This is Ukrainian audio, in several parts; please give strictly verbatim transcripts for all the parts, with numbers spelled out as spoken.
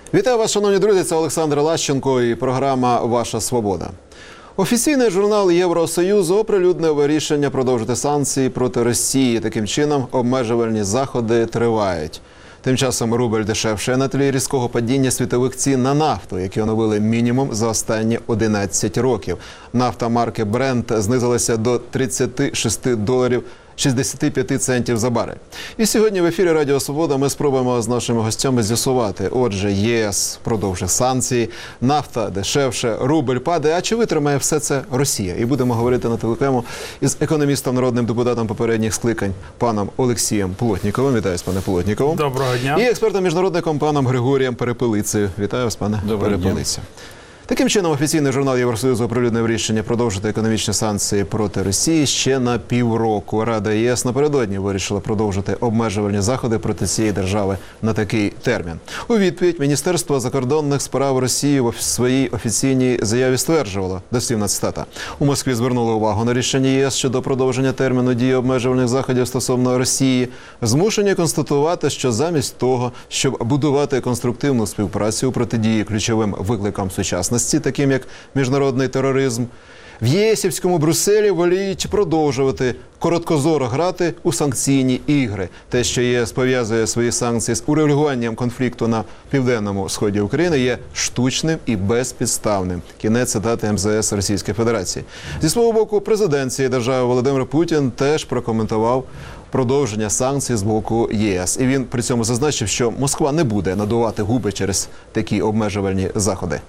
Вітаю вас, шановні друзі, це Олександр Лащенко і програма «Ваша свобода». Офіційний журнал Євросоюзу оприлюднив рішення продовжити санкції проти Росії. Таким чином, обмежувальні заходи тривають. Тим часом рубль дешевшає на тлі різкого падіння світових цін на нафту, які оновили мінімум за останні одинадцять років. Нафта марки Brent знизилася до тридцяти шести доларів шістдесят п'ять центів за барель. І сьогодні в ефірі Радіо Свобода ми спробуємо з нашими гостями з'ясувати. Отже, ЄС продовжує санкції, нафта дешевше, рубль падає. А чи витримає все це Росія? І будемо говорити на телекамеру із економістом, народним депутатом попередніх скликань, паном Олексієм Плотніковим. Вітаю, пане Плотнікову. Доброго дня. І експертом-міжнародником паном Григорієм Перепелицею. Вітаю вас, пане Перепелицю. Таким чином, офіційний журнал Євросоюзу оприлюднив рішення продовжити економічні санкції проти Росії ще на півроку. Рада ЄС напередодні вирішила продовжити обмежувальні заходи проти цієї держави на такий термін. У відповідь Міністерство закордонних справ Росії в своїй офіційній заяві стверджувало, дослівна цитата, у Москві звернули увагу на рішення ЄС щодо продовження терміну дії обмежувальних заходів стосовно Росії, змушені констатувати, що замість того, щоб будувати конструктивну співпрацю у протидії ключовим викликам сучасності, таким як міжнародний тероризм, в єсівському Брюсселі воліють продовжувати короткозоро грати у санкційні ігри. Те, що ЄС пов'язує свої санкції з урегулюванням конфлікту на південному сході України, є штучним і безпідставним. Кінець цитати ем зе ес Російської Федерації. Зі свого боку, президент цієї держави Володимир Путін теж прокоментував продовження санкцій з боку ЄС. І він при цьому зазначив, що Москва не буде надувати губи через такі обмежувальні заходи.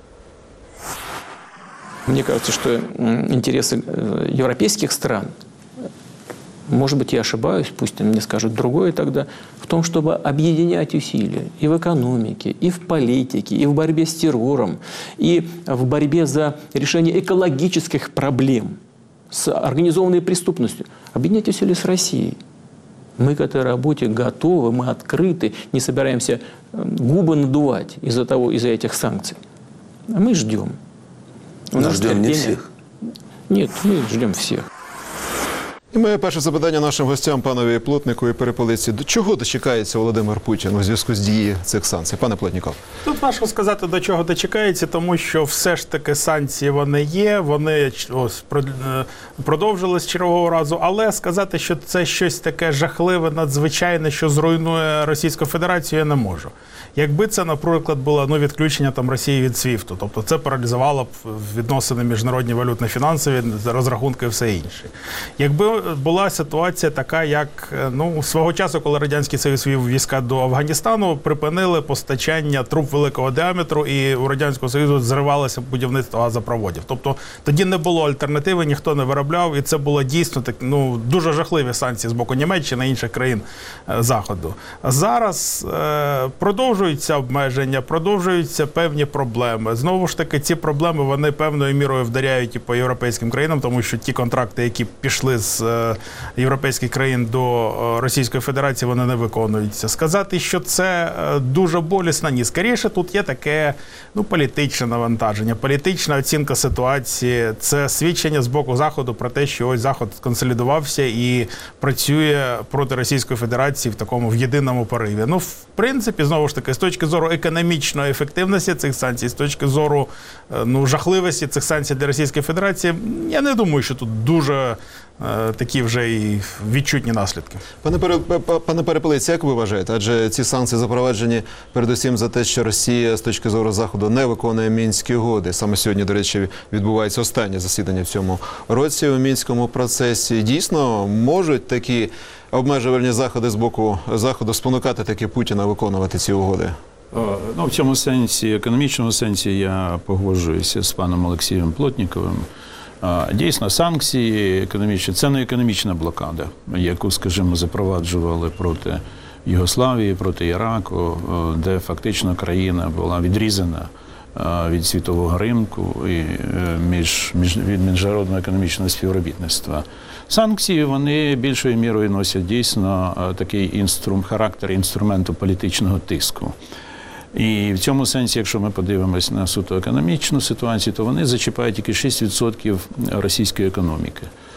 Мне кажется, что интересы европейских стран, может быть, я ошибаюсь, пусть мне скажут другое тогда, в том, чтобы объединять усилия и в экономике, и в политике, и в борьбе с террором, и в борьбе за решение экологических проблем с организованной преступностью. Объединять усилия с Россией. Мы к этой работе готовы, мы открыты, не собираемся губы надувать из-за того, из-за этих санкций. А мы ждем. Мы ждем не всех. Нет, мы ждем всех. І моє перше запитання нашим гостям, панові Плотнику і Перепелиці. До чого дочекається Володимир Путін у зв'язку з дією цих санкцій? Пане Плотніков. Тут важко сказати, до чого дочекається, тому що все ж таки санкції вони є, вони ось продовжились чергового разу, але сказати, що це щось таке жахливе, надзвичайне, що зруйнує Російську Федерацію, я не можу. Якби це, наприклад, було ну, відключення там, Росії від свіфту, тобто це паралізувало б відносини міжнародні валютно-фінансові, розрахунки і все інше. Якби була ситуація така, як ну, свого часу, коли Радянський Союз вів війська до Афганістану, припинили постачання труб великого діаметру і у Радянського Союзу зривалося будівництво газопроводів. Тобто тоді не було альтернативи, ніхто не виробляв, і це було дійсно так, ну, дуже жахливі санкції з боку Німеччини і інших країн е, Заходу. Зараз е, продовжуються обмеження, продовжуються певні проблеми. Знову ж таки, ці проблеми, вони певною мірою вдаряють і по європейським країнам, тому що ті контракти, які пішли з європейських країн до Російської Федерації, вони не виконуються. Сказати, що це дуже болісно, ні. Скоріше, тут є таке ну, політичне навантаження, політична оцінка ситуації. Це свідчення з боку Заходу про те, що ось Захід консолідувався і працює проти Російської Федерації в такому в єдиному пориві. Ну, в принципі, знову ж таки, з точки зору економічної ефективності цих санкцій, з точки зору ну, жахливості цих санкцій для Російської Федерації, я не думаю, що тут дуже такі вже і відчутні наслідки. Пане, Пере... Пане Перепелиці, як ви вважаєте? Адже ці санкції запроваджені передусім за те, що Росія з точки зору Заходу не виконує Мінські угоди. Саме сьогодні, до речі, відбувається останнє засідання в цьому році у Мінському процесі. Дійсно, можуть такі обмежувальні заходи з боку Заходу спонукати таки Путіна виконувати ці угоди? Ну, в цьому сенсі, економічному сенсі, я погоджуюся з паном Олексієм Плотніковим. Дійсно, санкції економічні – це не економічна блокада, яку, скажімо, запроваджували проти Югославії, проти Іраку, де фактично країна була відрізана від світового ринку і між, між, від міжнародного економічного співробітництва. Санкції, вони більшою мірою носять дійсно такий інструм, характер інструменту політичного тиску. І в цьому сенсі, якщо ми подивимось на суто економічну ситуацію, то вони зачіпають тільки шість відсотків російської економіки.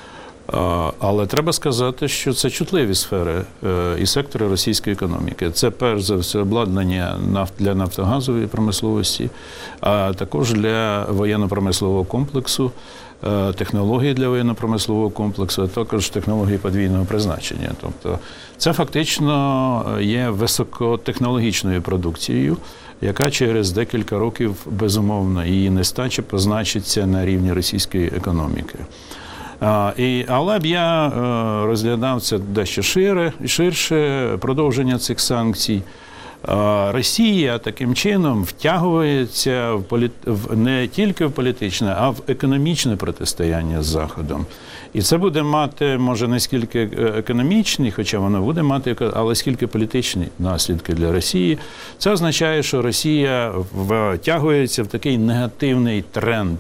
Але треба сказати, що це чутливі сфери і сектори російської економіки. Це, перш за все, обладнання для нафтогазової промисловості, а також для воєнно-промислового комплексу, технології для воєнно-промислового комплексу, а також технології подвійного призначення. Тобто це фактично є високотехнологічною продукцією, яка через декілька років, безумовно, її нестача позначиться на рівні російської економіки. А, і, але б я е, розглядав це дещо шире, ширше продовження цих санкцій. А, Росія таким чином втягується в полі... в, не тільки в політичне, а в економічне протистояння з Заходом. І це буде мати, може, не скільки економічні, хоча воно буде мати, але скільки політичні наслідки для Росії. Це означає, що Росія втягується в такий негативний тренд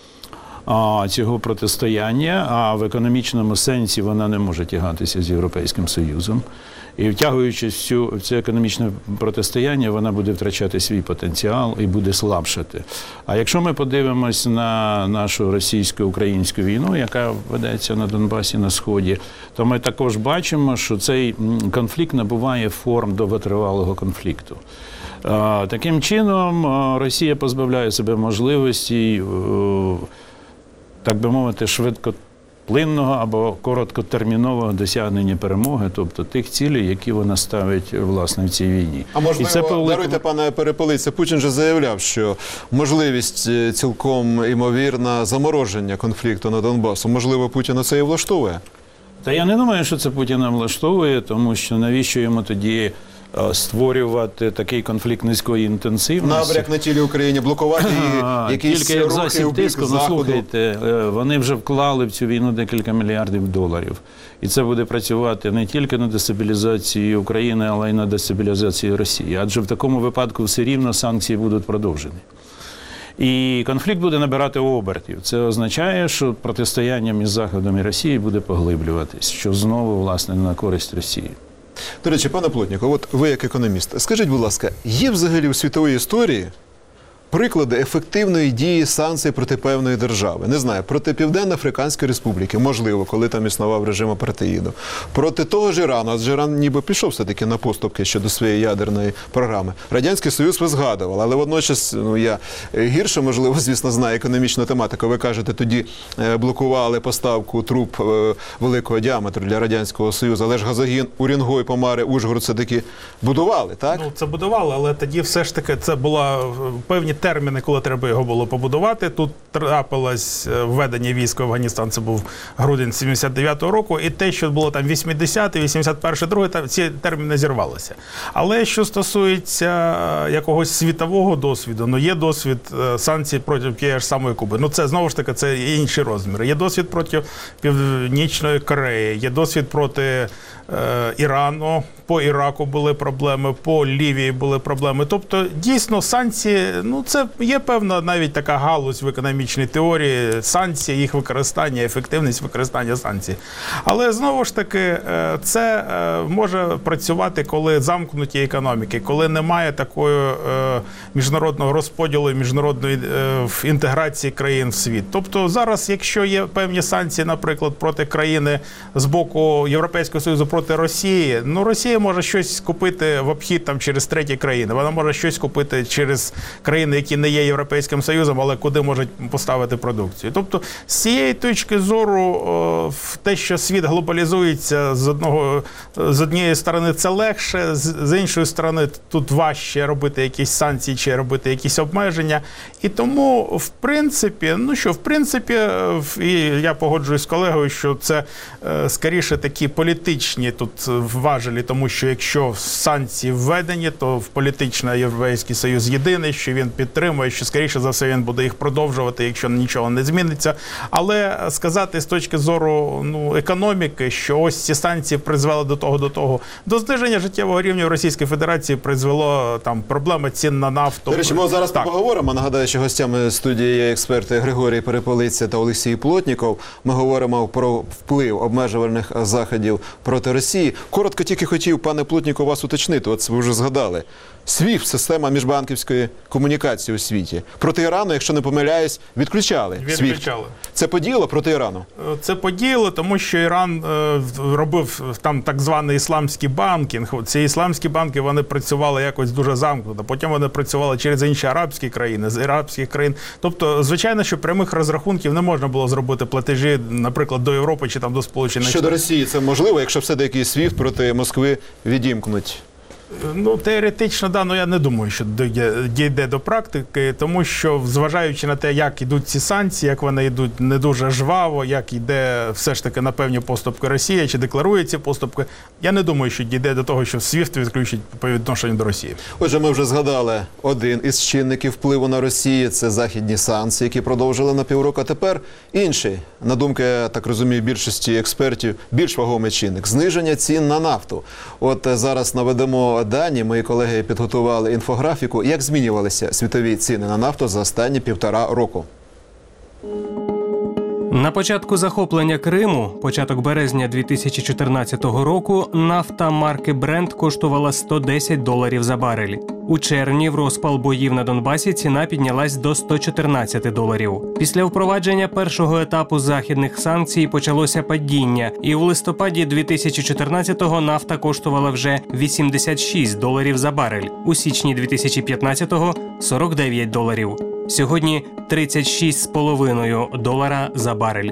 цього протистояння, а в економічному сенсі вона не може тягатися з Європейським Союзом. І втягуючись в, цю, в це економічне протистояння, вона буде втрачати свій потенціал і буде слабшати. А якщо ми подивимось на нашу російсько-українську війну, яка ведеться на Донбасі, на Сході, то ми також бачимо, що цей конфлікт набуває форм довготривалого конфлікту. Таким чином, Росія позбавляє себе можливості, так би мовити, швидкоплинного або короткотермінового досягнення перемоги, тобто тих цілей, які вона ставить, власне, в цій війні. А можливо, І це по... даруйте, пане Перепелиця, Путін же заявляв, що можливість цілком імовірна замороження конфлікту на Донбасу, можливо, Путіна це і влаштовує? Та я не думаю, що це Путіна влаштовує, тому що навіщо йому тоді створювати такий конфлікт низької інтенсивності. Набряк на тілі України, блокувати її якісь тільки як рухи засіб в бік тиску. Ну, Заходу. слухайте, вони вже вклали в цю війну декілька мільярдів доларів. І це буде працювати не тільки на дестабілізацію України, але й на дестабілізацію Росії. Адже в такому випадку все рівно санкції будуть продовжені. І конфлікт буде набирати обертів. Це означає, що протистояння між Заходом і Росією буде поглиблюватись, що знову, власне, на користь Росії. До речі, пане Плотніков, от ви як економіст, скажіть, будь ласка, є взагалі у світовій історії приклади ефективної дії санкцій проти певної держави? Не знаю, проти Південно-Африканської Республіки, можливо, коли там існував режим апартеїду. Проти того ж Ірану, адже Іран ніби пішов все-таки на поступки щодо своєї ядерної програми. Радянський Союз ви згадували, але водночас, ну, я гірше, можливо, звісно, знаю економічну тематику. Ви кажете, тоді блокували поставку труб великого діаметру для Радянського Союзу, але ж газогін Урінгой, Помари, Ужгород все-таки будували, так? Ну, це будували, але тоді все ж таки це була певні терміни, коли треба його було побудувати. Тут трапилось введення військ в Афганістан, це був грудень сімдесят дев'ятого року, і те, що було там вісімдесятий, вісімдесят перший, другий, там ці терміни зірвалися. Але що стосується якогось світового досвіду, ну є досвід санкцій проти тієї ж самої Куби. Ну це, знову ж таки, це інші розміри. Є досвід проти Північної Кореї, є досвід проти е, Ірану, по Іраку були проблеми, по Лівії були проблеми. Тобто, дійсно, санкції, ну, це є певна навіть така галузь в економічній теорії, санкції, їх використання, ефективність використання санкцій. Але, знову ж таки, це може працювати, коли замкнуті економіки, коли немає такої міжнародного розподілу, міжнародної інтеграції країн в світ. Тобто, зараз, якщо є певні санкції, наприклад, проти країни з боку Європейського Союзу проти Росії, ну, Росія може щось купити в обхід там через треті країни, вона може щось купити через країни, які не є Європейським Союзом, але куди можуть поставити продукцію. Тобто, з цієї точки зору, в те, що світ глобалізується, з одного, з однієї сторони це легше, з іншої сторони тут важче робити якісь санкції чи робити якісь обмеження. І тому, в принципі, ну що, в принципі, і я погоджуюсь з колегою, що це скоріше такі політичні тут важелі, тому що якщо санкції введені, то в політично Європейський Союз єдиний, що він підтримує, що, скоріше за все, він буде їх продовжувати, якщо нічого не зміниться. Але сказати з точки зору ну, економіки, що ось ці санкції призвели до того, до того, до зниження життєвого рівня в Російській Федерації призвело там проблема цін на нафту. До речі, ми зараз так. поговоримо. Нагадаю, що гостями студії є експерти Григорій Перепелиця та Олексій Плотніков. Ми говоримо про вплив обмежувальних заходів проти Росії. Коротко тільки хотів хотів, пане Плотніков, вас уточнити. От ви вже згадали. свіфт – система міжбанківської комунікації у світі. Проти Ірану, якщо не помиляюсь, відключали. Відключали. Це подіяло проти Ірану? Це подіяло, тому що Іран е, робив там так званий ісламський банкінг. Ці ісламські банки, вони працювали якось дуже замкнуто. Потім вони працювали через інші арабські країни, з арабських країн. Тобто, звичайно, що прямих розрахунків не можна було зробити платежі, наприклад, до Європи чи там до Сполучених Штатів. Щодо Росії це можливо, якщо все-таки свіфт проти Москви відімкнуть? Ну, теоретично, да, але я не думаю, що дійде до практики, тому що, зважаючи на те, як йдуть ці санкції, як вони йдуть не дуже жваво, як йде все ж таки на певні поступки Росія, чи декларує ці поступки, я не думаю, що дійде до того, що свіфт відключить по відношенню до Росії. Отже, ми вже згадали один із чинників впливу на Росію – це західні санкції, які продовжили на півроку. А тепер інший, на думку, я так розумію, більшості експертів, більш вагомий чинник – зниження цін на нафту. От зараз наведемо дані, мої колеги підготували інфографіку, як змінювалися світові ціни на нафту за останні півтора року. На початку захоплення Криму, початок березня дві тисячі чотирнадцятого року, нафта марки Brent коштувала сто десять доларів за барель. У червні в розпал боїв на Донбасі ціна піднялась до сто чотирнадцять доларів. Після впровадження першого етапу західних санкцій почалося падіння, і в листопаді дві тисячі чотирнадцятого нафта коштувала вже вісімдесят шість доларів за барель, у січні дві тисячі п'ятнадцятого – сорок дев'ять доларів. Сьогодні тридцять шість з половиною долара за барель.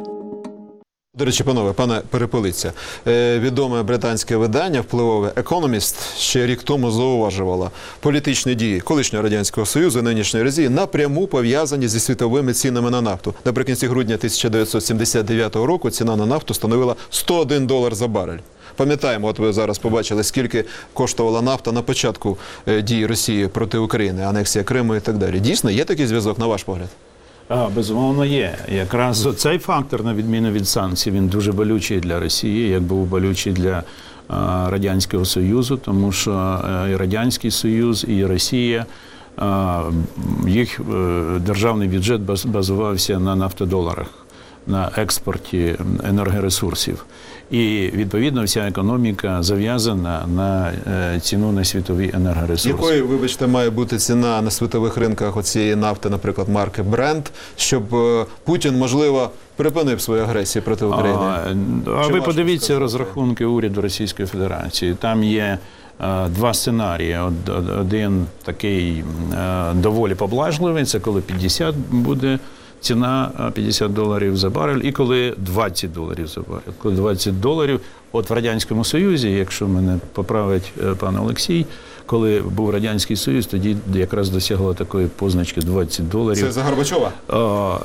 До речі, панове, пане Перепелиця, е, відоме британське видання, впливове «Економіст», ще рік тому зауважувало, політичні дії колишнього Радянського Союзу і нинішньої Росії напряму пов'язані зі світовими цінами на нафту. Наприкінці грудня тисяча дев'ятсот сімдесят дев'ятого року ціна на нафту становила сто один долар за барель. Пам'ятаємо, от ви зараз побачили, скільки коштувала нафта на початку е, дії Росії проти України, анексія Криму і так далі. Дійсно, є такий зв'язок, на ваш погляд? А, безумовно, є. Якраз цей фактор, на відміну від санкцій, він дуже болючий для Росії, як був болючий для а, Радянського Союзу, тому що а, і Радянський Союз, і Росія, а, їх а, державний бюджет баз, базувався на нафтодоларах, на експорті енергоресурсів. І, відповідно, вся економіка зав'язана на е, ціну на світові енергоресурси. Якою, вибачте, має бути ціна на світових ринках оцієї нафти, наприклад, марки Brent, щоб е, Путін, можливо, припинив свою агресію проти України? А, а ви подивіться розрахунки уряду Російської Федерації. Там є е, два сценарії. Один такий е, доволі поблажливий, це коли п'ятдесят буде ціна п'ятдесят доларів за барель, і коли двадцять доларів за барель. Коли двадцять доларів, от в Радянському Союзі, якщо мене поправить пан Олексій, коли був Радянський Союз, тоді якраз досягло такої позначки двадцять доларів. Це за Горбачова? А,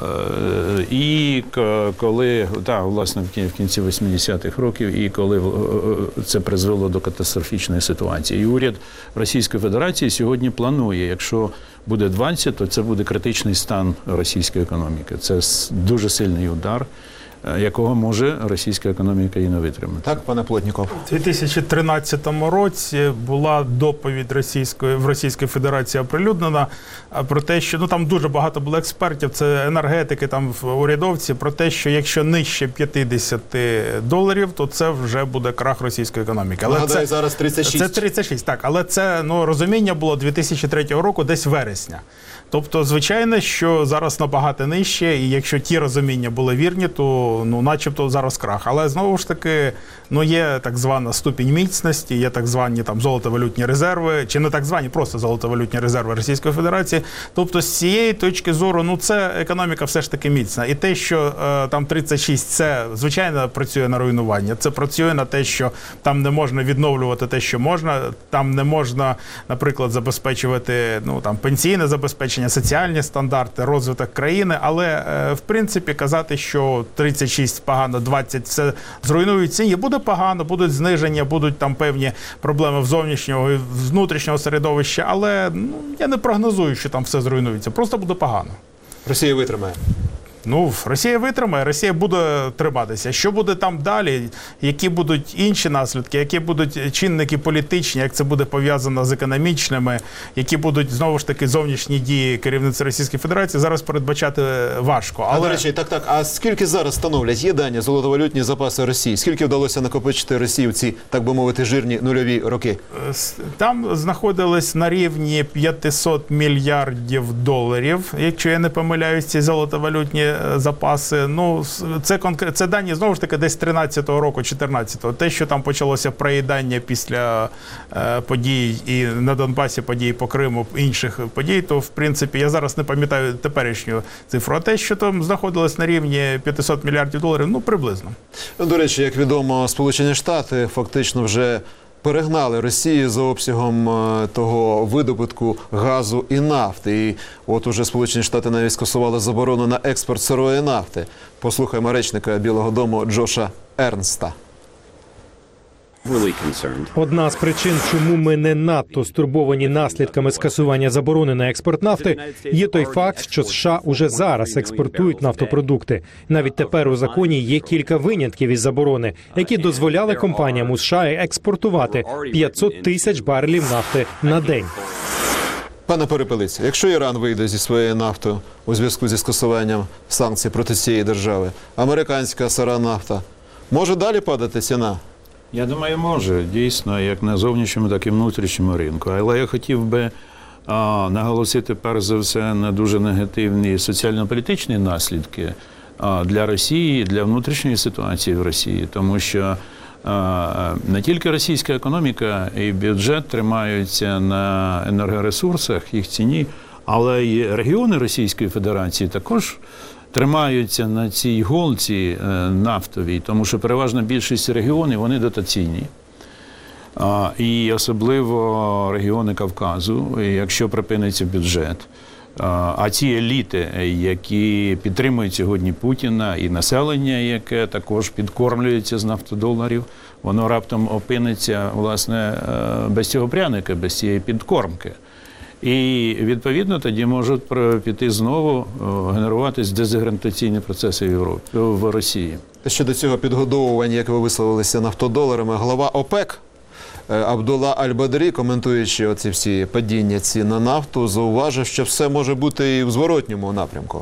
і коли, так, власне, в кінці вісімдесятих років, і коли це призвело до катастрофічної ситуації. І уряд Російської Федерації сьогодні планує, якщо буде двадцять, то це буде критичний стан російської економіки. Це дуже сильний удар, якого може російська економіка і не витримати. Так, пане Плотніков? У дві тисячі тринадцятому році була доповідь Російської, в Російській Федерації оприлюднена про те, що, ну там дуже багато було експертів, це енергетики, там урядовці, про те, що якщо нижче п'ятдесят доларів, то це вже буде крах російської економіки. Але Нагадаю, це, зараз тридцять шість. Це тридцять шість, так, але це, ну, розуміння було дві тисячі третього року, десь вересня. Тобто, звичайно, що зараз набагато нижче, і якщо ті розуміння були вірні, то, ну, начебто зараз крах. Але, знову ж таки, ну, є так звана ступінь міцності, є так звані там золотовалютні резерви, чи не так звані, просто золотовалютні резерви Російської Федерації. Тобто, з цієї точки зору, ну, це економіка все ж таки міцна. І те, що е, там тридцять шість, це, звичайно, працює на руйнування. Це працює на те, що там не можна відновлювати те, що можна, там не можна, наприклад, забезпечувати, ну, там, пенсійне забезпечення, соціальні стандарти, розвиток країни, але, в принципі, казати, що тридцять шість погано, двадцять все зруйнують ціні, буде погано, будуть зниження, будуть там певні проблеми в зовнішнього і внутрішнього середовища, але, ну, я не прогнозую, що там все зруйнується, просто буде погано. Росія витримає? Ну, Росія витримає, Росія буде триматися. Що буде там далі, які будуть інші наслідки, які будуть чинники політичні, як це буде пов'язано з економічними, які будуть, знову ж таки, зовнішні дії керівництва Російської Федерації, зараз передбачати важко. Але... А, до Але... речі, так, так, а скільки зараз становлять? Є дані золотовалютні запаси Росії? Скільки вдалося накопичити Росії в ці, так би мовити, жирні нульові роки? Там знаходились на рівні п'ятсот мільярдів доларів, якщо я не помиляюсь, ці золотовалютні запаси. Ну, це, конкрет... це дані, знову ж таки, десь тринадцятого року, чотирнадцятого. Те, що там почалося проїдання після е, подій і на Донбасі, подій по Криму, інших подій, то, в принципі, я зараз не пам'ятаю теперішню цифру. А те, що там знаходилось на рівні п'ятсот мільярдів доларів, ну, приблизно. До речі, як відомо, Сполучені Штати фактично вже перегнали Росію за обсягом того видобутку газу і нафти. І от уже Сполучені Штати навіть скасували заборону на експорт сирої нафти. Послухаємо речника Білого дому Джоша Ернста. Одна з причин, чому ми не надто стурбовані наслідками скасування заборони на експорт нафти, є той факт, що США уже зараз експортують нафтопродукти. Навіть тепер у законі є кілька винятків із заборони, які дозволяли компаніям у США експортувати п'ятсот тисяч барелів нафти на день. Пане Перепелиці, якщо Іран вийде зі своєю нафтою у зв'язку зі скасуванням санкцій проти цієї держави, американська сира нафта, може далі падати ціна? Я думаю, може, дійсно, як на зовнішньому, так і внутрішньому ринку. Але я хотів би а, наголосити, перш за все, на дуже негативні соціально-політичні наслідки а, для Росії, для внутрішньої ситуації в Росії. Тому що а, не тільки російська економіка і бюджет тримаються на енергоресурсах, їх ціні, але й регіони Російської Федерації також тримаються на цій голці нафтовій, тому що переважна більшість регіонів, вони дотаційні. І особливо регіони Кавказу, якщо припиниться бюджет. А ці еліти, які підтримують сьогодні Путіна, і населення, яке також підкормлюється з нафтодоларів, воно раптом опиниться, власне, без цього пряника, без цієї підкормки. І, відповідно, тоді можуть піти знову генеруватись дезінтеграційні процеси в Європі, в Росії. Щодо цього підгодовування, як ви висловилися, нафтодоларами, глава ОПЕК Абдулла Аль-Бадрі, коментуючи оці всі падіння цін на нафту, зауважив, що все може бути і в зворотньому напрямку.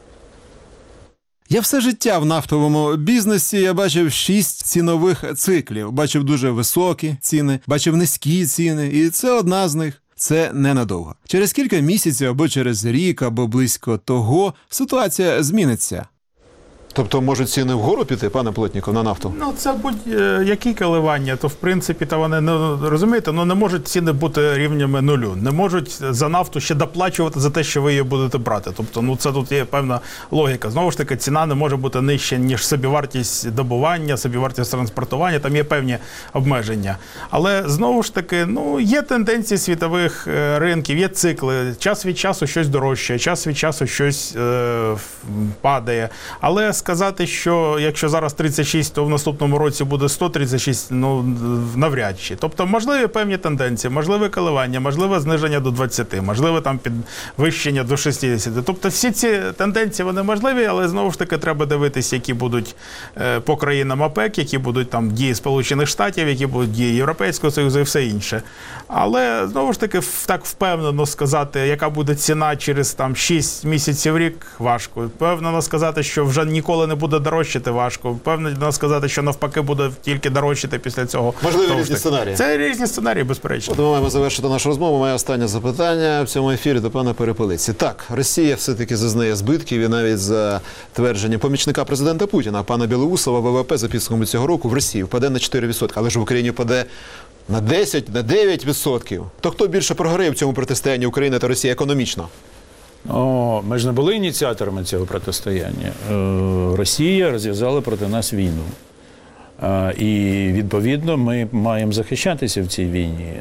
Я все життя в нафтовому бізнесі, я бачив шість цінових циклів. Бачив дуже високі ціни, бачив низькі ціни, і це одна з них. Це ненадовго. Через кілька місяців або через рік, або близько того, ситуація зміниться. Тобто можуть ціни вгору піти, пане Плотніков, на нафту? Ну, це будь-які коливання, то в принципі, та вони, ну, розумієте, ну не можуть ціни бути рівнями нулю. Не можуть за нафту ще доплачувати за те, що ви її будете брати. Тобто, ну це тут є певна логіка. Знову ж таки, ціна не може бути нижча, ніж собівартість добування, собівартість транспортування, там є певні обмеження. Але, знову ж таки, ну, є тенденції світових ринків, є цикли. Час від часу щось дорожче, час від часу щось е, падає. Але сказати, що якщо зараз тридцять шість, то в наступному році буде сто тридцять шість, ну, навряд чи. Тобто, можливі певні тенденції, можливе коливання, можливе зниження до двадцяти, можливе там підвищення до шістдесяти. Тобто, всі ці тенденції, вони можливі, але знову ж таки треба дивитися, які будуть е, по країнам ОПЕК, які будуть там дії Сполучених Штатів, які будуть дії Європейського Союзу і все інше. Але, знову ж таки, так впевнено сказати, яка буде ціна через там шість місяців, рік, важко. Впевнено сказати, що вже ніколи не буде дорожчати, важко. Впевнено сказати, що навпаки буде тільки дорожчати після цього. Можливі різні сценарії. Це різні сценарії, безперечно. От ми маємо завершити нашу розмову. Моє останнє запитання в цьому ефірі до пана Перепелиці. Так, Росія все-таки зазнає збитків, і навіть за твердженням помічника президента Путіна, пана Білоусова, ВВП за підсумками цього року в Росії впаде на чотири відсотки, але ж в Україні впаде на десять, на дев'ять відсотків. То хто більше програє в цьому протистоянні України та Росії економічно? О, ми ж не були ініціаторами цього протистояння. Росія розв'язала проти нас війну. І, відповідно, ми маємо захищатися в цій війні.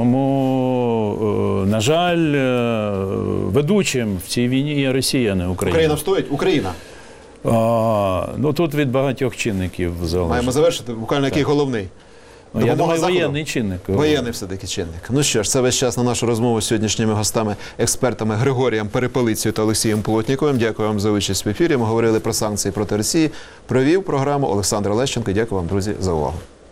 Тому, на жаль, ведучим в цій війні є Росія, а не Україна. Україна встоїть? Україна. А, ну, тут від багатьох чинників залежить. Маємо завершити. Буквально який головний? Ну, я Допомога думаю, Заходу? воєнний чинник. Воєнний все-таки чинник. Ну що ж, це весь час на нашу розмову з сьогоднішніми гостами, експертами Григорієм Перепелицею та Олексієм Плотніковим. Дякую вам за участь в ефірі. Ми говорили про санкції проти Росії. Провів програму Олександр Лещенко. Дякую вам, друзі, за увагу.